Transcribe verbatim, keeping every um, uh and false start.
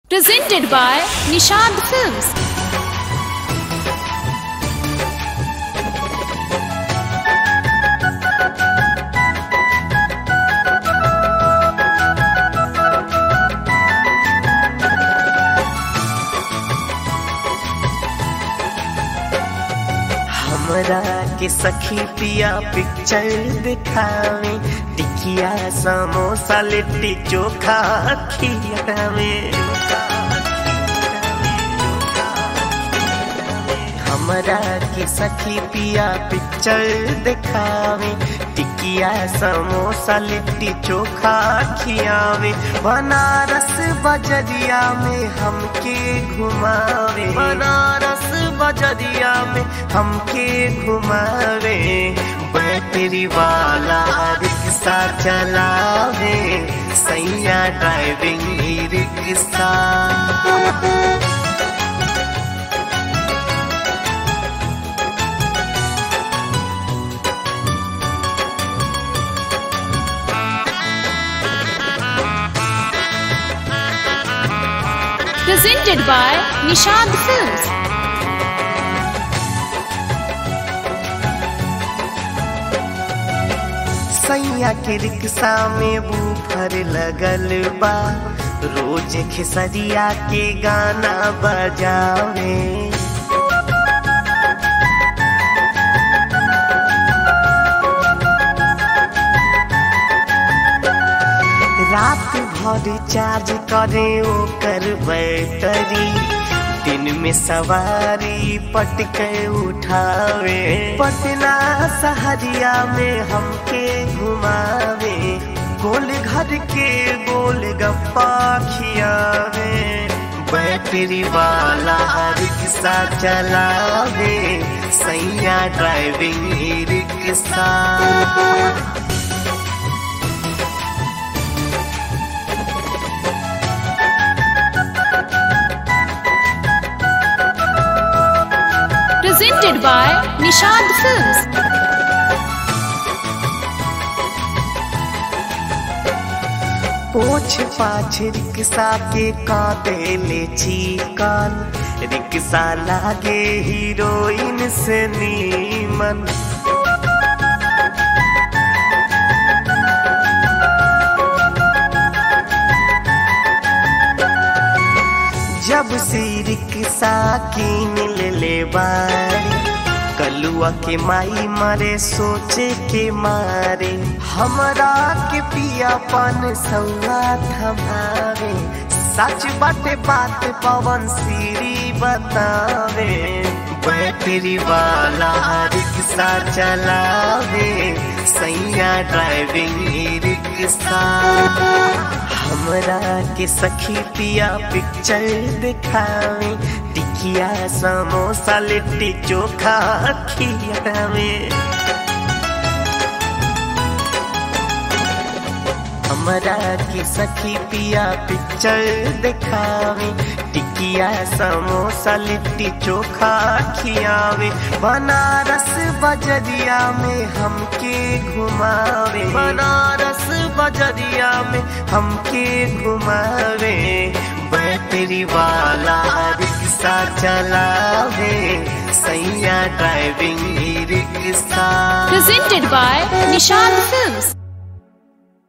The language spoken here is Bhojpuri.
Presented by Nishad Films. हमरा के सखी पिया पिक्चर दिखावे, टिकिया समोसा लिट्टी चोखा खियावे। हमरा के सखी पिया पिक्चर दिखावे, टिकिया समोसा लिट्टी चोखा खियावे। बनारस बजरिया में हमके घुमावे, बनारस बजरिया में हमके घुमावे। बैटरी वाला रिक्शा चलावे, सैया ड्राइविंग रिक्शा। Presented by Nishad Films. सैया के रिक्शा में बूफर लगल बा, रोज खेसरिया के गाना बजावे। रात भर चार्ज करे ओकर बैटरी, दिन में सवारी पटके उठावे। पटना सहरिया में हमके घुमावे, गोल घर के गोल गप्पा खियावे। बैटरी वाला रिक्शा चलावे, सैया ड्राइविंग रिक्शा। Presented by Nishad Films. पोछ पाछ रिक्शा के कांटे ले चिकन, रिक्शा लागे हीरोइन से नीमन। जब से रिक्शा कीन ले ले बारी, कलुआ के माई मारे सोचे के मारे। हमरा के पियापन सौआ थमावे, सच बाटे बात पवन सीरी बतावे। बैटरी वाला रिक्शा चलावे, सैया ड्राइविंग रिक्शा। हमरा के सखी पिया पिक्चर दिखावे, टिकिया समोसा लिट्टी चोखा खियावे। हमरा के सखी पिया पिक्चर दिखावे, टिकिया समोसा लिट्टी चोखा खियावे। बनारस बजरिया में हमके घुमावे, बनारस बजरिया में हमके घुमावे। बैटरी वाला रिक्शा चलावे, सैया ड्राइविंग रिक्शा। Presented by Nishad Films.